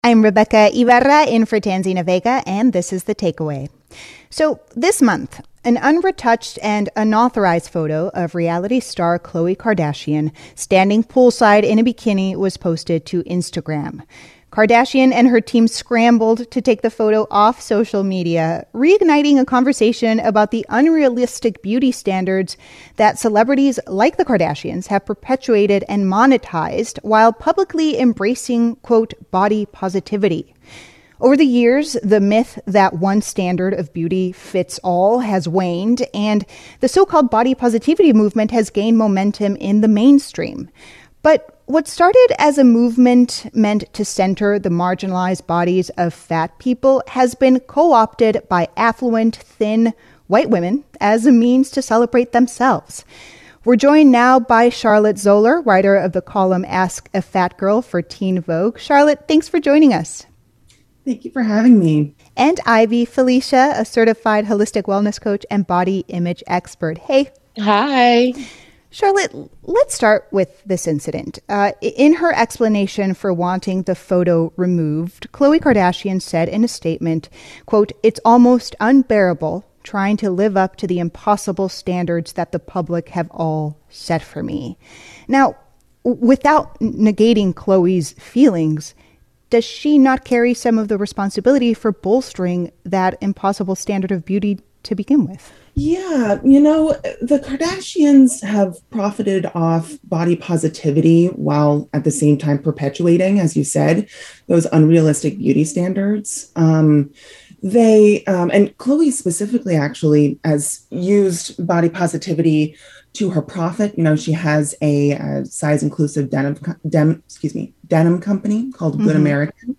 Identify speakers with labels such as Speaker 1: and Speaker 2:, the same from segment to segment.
Speaker 1: I'm Rebecca Ibarra in for Tanzina Vega, and this is The Takeaway. So this month, an unretouched and unauthorized photo of reality star Khloe Kardashian standing poolside in a bikini was posted to Instagram. Kardashian and her team scrambled to take the photo off social media, reigniting a conversation about the unrealistic beauty standards that celebrities like the Kardashians have perpetuated and monetized while publicly embracing, quote, body positivity. Over the years, the myth that one standard of beauty fits all has waned, and the so-called body positivity movement has gained momentum in the mainstream. But what started as a movement meant to center the marginalized bodies of fat people has been co-opted by affluent, thin, white women as a means to celebrate themselves. We're joined now by Charlotte Zoller, writer of the column Ask a Fat Girl for Teen Vogue. Charlotte, thanks for joining us.
Speaker 2: Thank you for having me.
Speaker 1: And Ivy Felicia, a certified holistic wellness coach and body image expert. Hey.
Speaker 3: Hi.
Speaker 1: Charlotte, let's start with this incident. In her explanation for wanting the photo removed, Khloe Kardashian said in a statement, quote, "It's almost unbearable trying to live up to the impossible standards that the public have all set for me." Now, without negating Khloe's feelings, does she not carry some of the responsibility for bolstering that impossible standard of beauty to begin with?
Speaker 2: Yeah, the Kardashians have profited off body positivity while at the same time perpetuating, as you said, those unrealistic beauty standards. And Khloe specifically actually has used body positivity to her profit. She has a size inclusive denim company called Good American,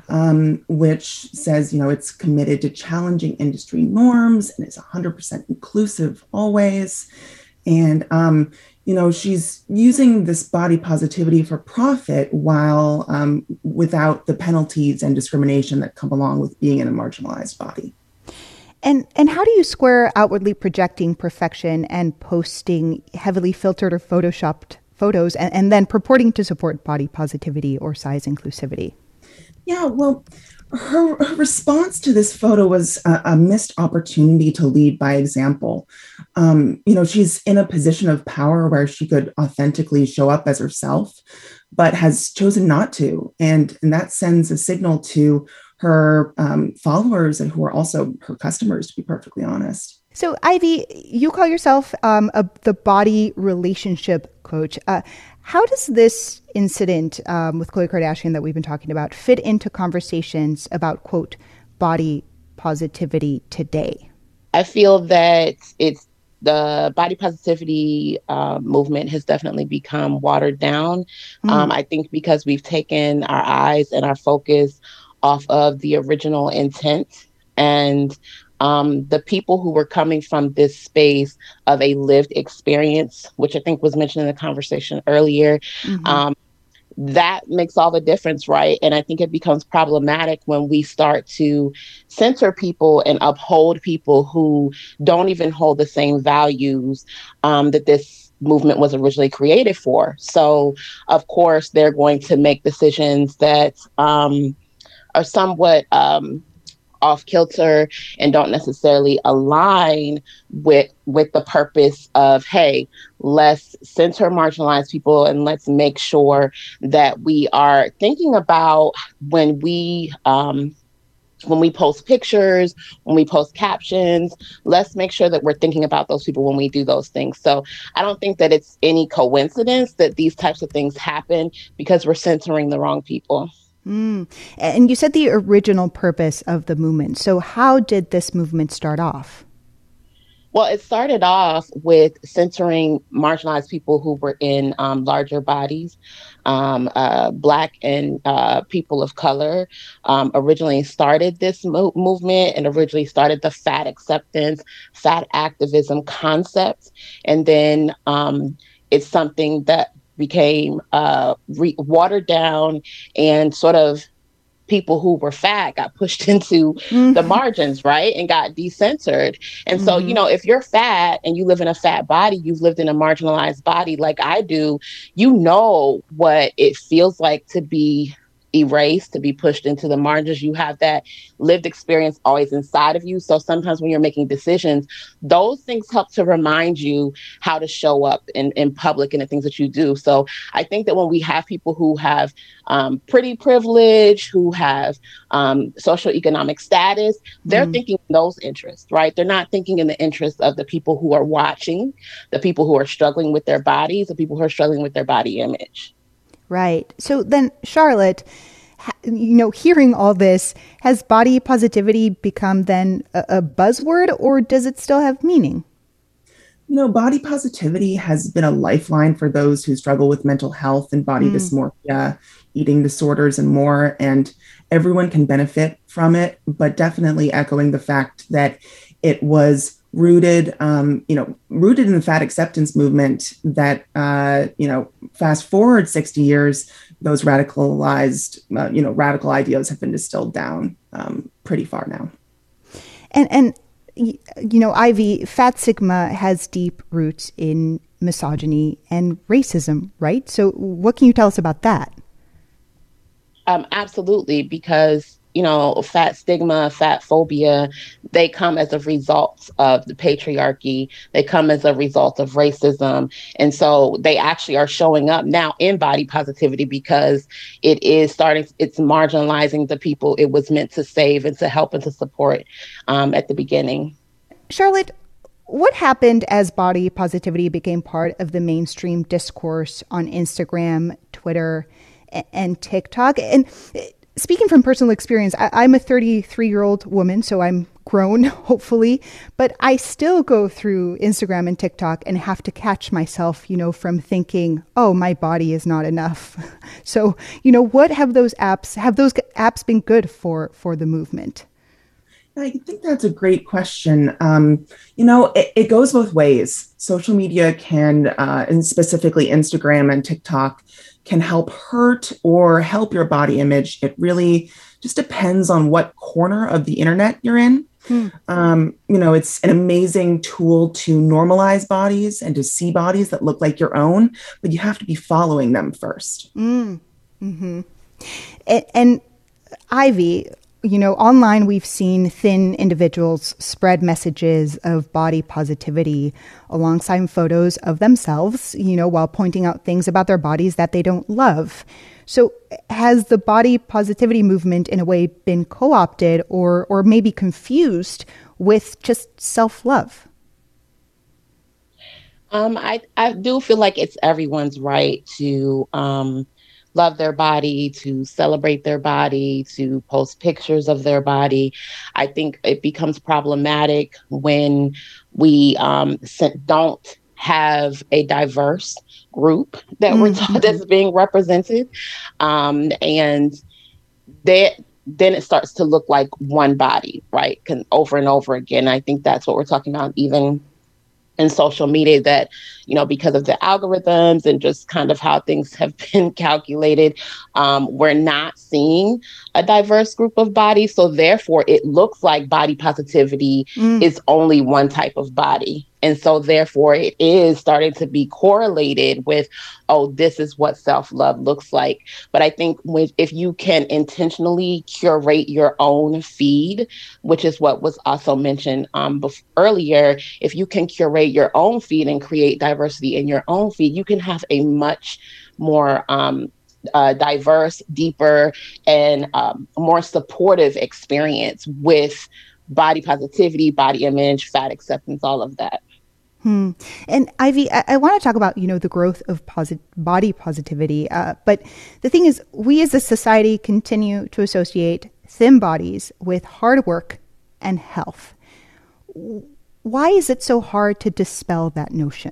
Speaker 2: which says, it's committed to challenging industry norms and is 100% inclusive always. And, she's using this body positivity for profit while without the penalties and discrimination that come along with being in a marginalized body.
Speaker 1: And how do you square outwardly projecting perfection and posting heavily filtered or photoshopped photos and then purporting to support body positivity or size inclusivity?
Speaker 2: Yeah, well, her response to this photo was a missed opportunity to lead by example. She's in a position of power where she could authentically show up as herself, but has chosen not to. And that sends a signal to her followers and who are also her customers, to be perfectly honest.
Speaker 1: So, Ivy, you call yourself the body relationship coach. How does this incident with Khloe Kardashian that we've been talking about fit into conversations about, quote, body positivity today?
Speaker 3: I feel that the body positivity movement has definitely become watered down. I think because we've taken our eyes and our focus off of the original intent, and the people who were coming from this space of a lived experience, which I think was mentioned in the conversation earlier, that makes all the difference, right? And I think it becomes problematic when we start to censor people and uphold people who don't even hold the same values that this movement was originally created for. So, of course, they're going to make decisions that are somewhat off kilter and don't necessarily align with the purpose of, hey, let's center marginalized people and let's make sure that we are thinking about when we post pictures, when we post captions, let's make sure that we're thinking about those people when we do those things. So I don't think that it's any coincidence that these types of things happen because we're censoring the wrong people.
Speaker 1: And you said the original purpose of the movement. So how did this movement start off?
Speaker 3: Well, it started off with censoring marginalized people who were in larger bodies, Black and people of color. Originally started this movement and originally started the fat acceptance, fat activism concept. And then it's something that became watered down, and sort of people who were fat got pushed into the margins, right? And got decentered. And so, if you're fat and you live in a fat body, you've lived in a marginalized body like I do, you know what it feels like to be erased, to be pushed into the margins. You have that lived experience always inside of you. So sometimes when you're making decisions, those things help to remind you how to show up in public and the things that you do. So I think that when we have people who have pretty privilege, who have socioeconomic status, they're thinking in those interests, right? They're not thinking in the interest of the people who are watching, the people who are struggling with their bodies, the people who are struggling with their body image.
Speaker 1: Right. So then, Charlotte, hearing all this, has body positivity become then a buzzword, or does it still have meaning?
Speaker 2: Body positivity has been a lifeline for those who struggle with mental health and body dysmorphia, eating disorders, and more. And everyone can benefit from it, but definitely echoing the fact that it was rooted in the fat acceptance movement that, fast forward 60 years, those radical ideas have been distilled down pretty far now.
Speaker 1: And Ivy, fat stigma has deep roots in misogyny and racism, right? So what can you tell us about that?
Speaker 3: Absolutely, because fat stigma, fat phobia, they come as a result of the patriarchy. They come as a result of racism. And so they actually are showing up now in body positivity because it's marginalizing the people it was meant to save and to help and to support at the beginning.
Speaker 1: Charlotte, what happened as body positivity became part of the mainstream discourse on Instagram, Twitter, and TikTok? And speaking from personal experience, I'm a 33-year-old woman, so I'm grown, hopefully, but I still go through Instagram and TikTok and have to catch myself, from thinking, oh, my body is not enough. So, what have those apps been good for the movement?
Speaker 2: I think that's a great question. It goes both ways. Social media can, and specifically Instagram and TikTok, can help hurt or help your body image. It really just depends on what corner of the internet you're in. It's an amazing tool to normalize bodies and to see bodies that look like your own, but you have to be following them first.
Speaker 1: And Ivy, online we've seen thin individuals spread messages of body positivity alongside photos of themselves, while pointing out things about their bodies that they don't love. So has the body positivity movement in a way been co-opted or maybe confused with just self-love?
Speaker 3: I do feel like it's everyone's right to love their body, to celebrate their body, to post pictures of their body. I think it becomes problematic when we don't have a diverse group that that's being represented, and then it starts to look like one body, right? Over and over again. I think that's what we're talking about, even in social media, that, because of the algorithms and just kind of how things have been calculated, we're not seeing a diverse group of bodies. So therefore, it looks like body positivity is only one type of body. And so therefore, it is starting to be correlated with, oh, this is what self-love looks like. But I think if you can intentionally curate your own feed, which is what was also mentioned earlier, if you can curate your own feed and create diversity in your own feed, you can have a much more diverse, deeper, and more supportive experience with body positivity, body image, fat acceptance, all of that.
Speaker 1: And Ivy, I want to talk about, the growth of body positivity. But the thing is, we as a society continue to associate thin bodies with hard work and health. Why is it so hard to dispel that notion?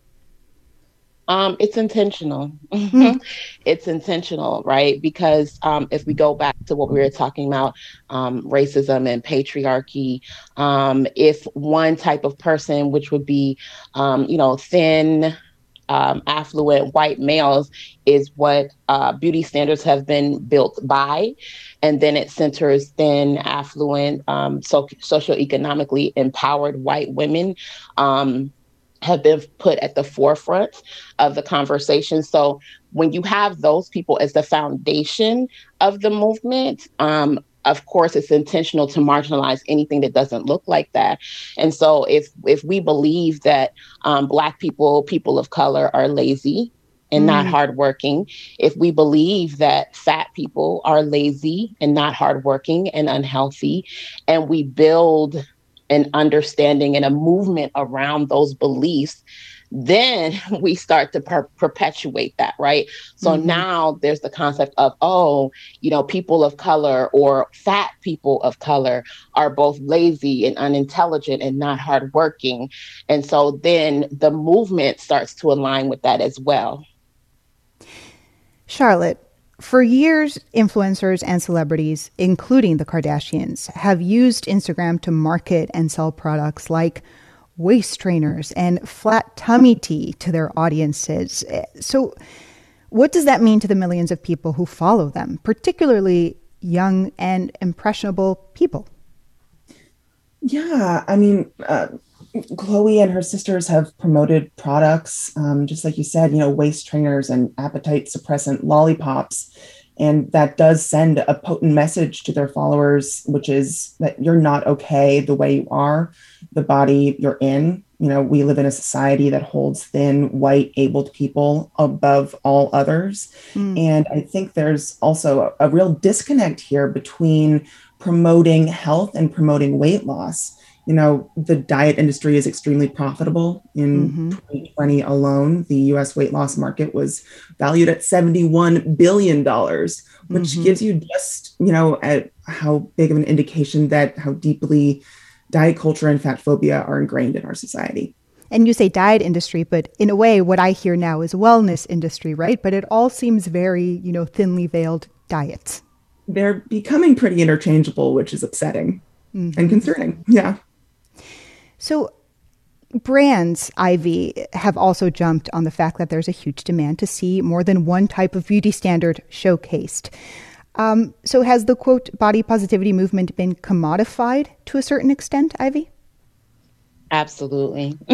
Speaker 3: It's intentional. It's intentional, right? Because if we go back to what we were talking about, racism and patriarchy, if one type of person, which would be, thin, affluent white males, is what beauty standards have been built by, and then it centers thin, affluent, socioeconomically empowered white women, have been put at the forefront of the conversation. So when you have those people as the foundation of the movement, of course, it's intentional to marginalize anything that doesn't look like that. And so if we believe that Black people, people of color are lazy and not hardworking, if we believe that fat people are lazy and not hardworking and unhealthy, and we build an understanding and a movement around those beliefs, then we start to perpetuate that, right? So now there's the concept of, oh, people of color or fat people of color are both lazy and unintelligent and not hardworking. And so then the movement starts to align with that as well.
Speaker 1: Charlotte, for years, influencers and celebrities, including the Kardashians, have used Instagram to market and sell products like waist trainers and flat tummy tea to their audiences. So what does that mean to the millions of people who follow them, particularly young and impressionable people?
Speaker 2: Yeah, I mean, Khloe and her sisters have promoted products, just like you said, waist trainers and appetite suppressant lollipops. And that does send a potent message to their followers, which is that you're not okay the way you are, the body you're in. We live in a society that holds thin, white, abled people above all others. And I think there's also a real disconnect here between promoting health and promoting weight loss. The diet industry is extremely profitable. In 2020 alone, the US weight loss market was valued at $71 billion, which gives you just, at how big of an indication that how deeply diet culture and fat phobia are ingrained in our society.
Speaker 1: And you say diet industry, but in a way, what I hear now is wellness industry, right? But it all seems very, thinly veiled diets.
Speaker 2: They're becoming pretty interchangeable, which is upsetting and concerning. Yeah.
Speaker 1: So brands, Ivy, have also jumped on the fact that there's a huge demand to see more than one type of beauty standard showcased. So has the, quote, body positivity movement been commodified to a certain extent, Ivy?
Speaker 3: Absolutely.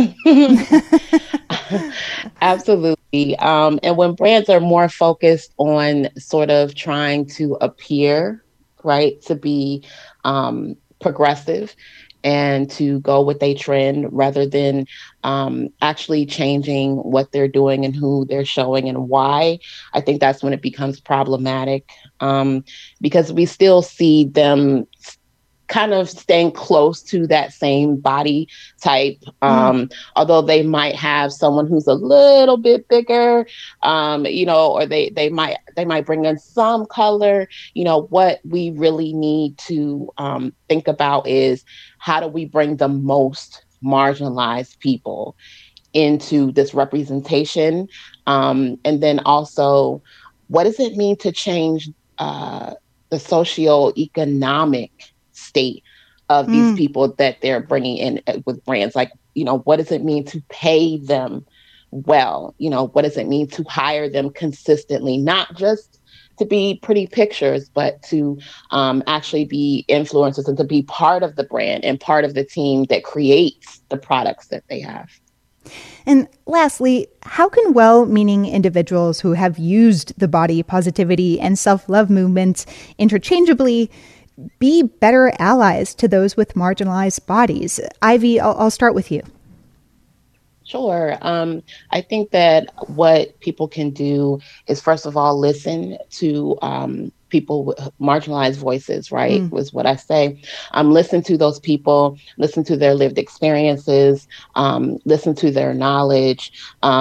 Speaker 3: Absolutely. And when brands are more focused on sort of trying to appear, right, to be progressive and to go with a trend rather than actually changing what they're doing and who they're showing and why, I think that's when it becomes problematic, because we still see them kind of staying close to that same body type, although they might have someone who's a little bit bigger, or they might bring in some color. What we really need to think about is, how do we bring the most marginalized people into this representation? And then also, what does it mean to change the socioeconomic state of these people that they're bringing in with brands? Like, what does it mean to pay them well? What does it mean to hire them consistently, not just to be pretty pictures, but to actually be influencers and to be part of the brand and part of the team that creates the products that they have.
Speaker 1: And lastly, how can well-meaning individuals who have used the body positivity and self-love movements interchangeably be better allies to those with marginalized bodies? Ivy, I'll start with you.
Speaker 3: Sure. I think that what people can do is, first of all, listen to people with marginalized voices, right? Was what I say. Listen to those people, listen to their lived experiences, listen to their knowledge.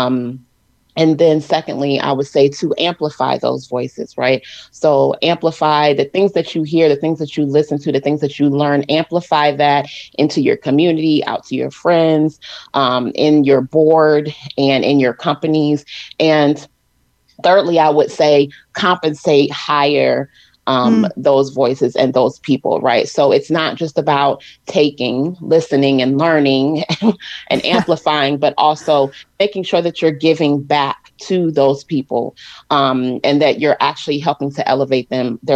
Speaker 3: And then secondly, I would say to amplify those voices, right? So amplify the things that you hear, the things that you listen to, the things that you learn, amplify that into your community, out to your friends, in your board and in your companies. And thirdly, I would say compensate higher those voices and those people, right? So it's not just about taking, listening, and learning and amplifying, but also making sure that you're giving back to those people, and that you're actually helping to elevate their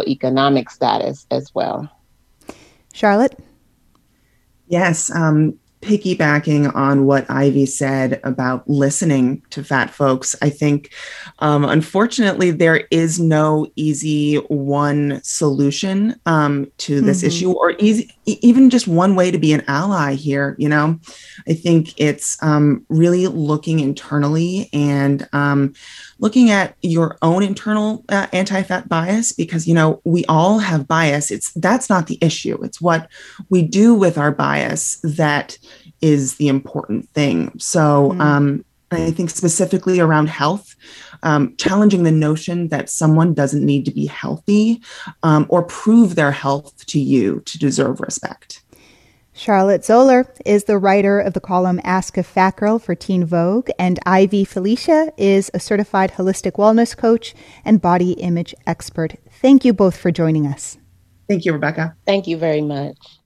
Speaker 3: socioeconomic status as well.
Speaker 1: Charlotte?
Speaker 2: Yes. piggybacking on what Ivy said about listening to fat folks, I think, unfortunately, there is no easy one solution to this issue, or even just one way to be an ally here. I think it's really looking internally and looking at your own internal anti-fat bias, because, we all have bias. That's not the issue. It's what we do with our bias that is the important thing. So I think specifically around health, challenging the notion that someone doesn't need to be healthy or prove their health to you to deserve respect.
Speaker 1: Charlotte Zoller is the writer of the column Ask a Fat Girl for Teen Vogue, and Ivy Felicia is a certified holistic wellness coach and body image expert. Thank you both for joining us.
Speaker 2: Thank you, Rebecca.
Speaker 3: Thank you very much.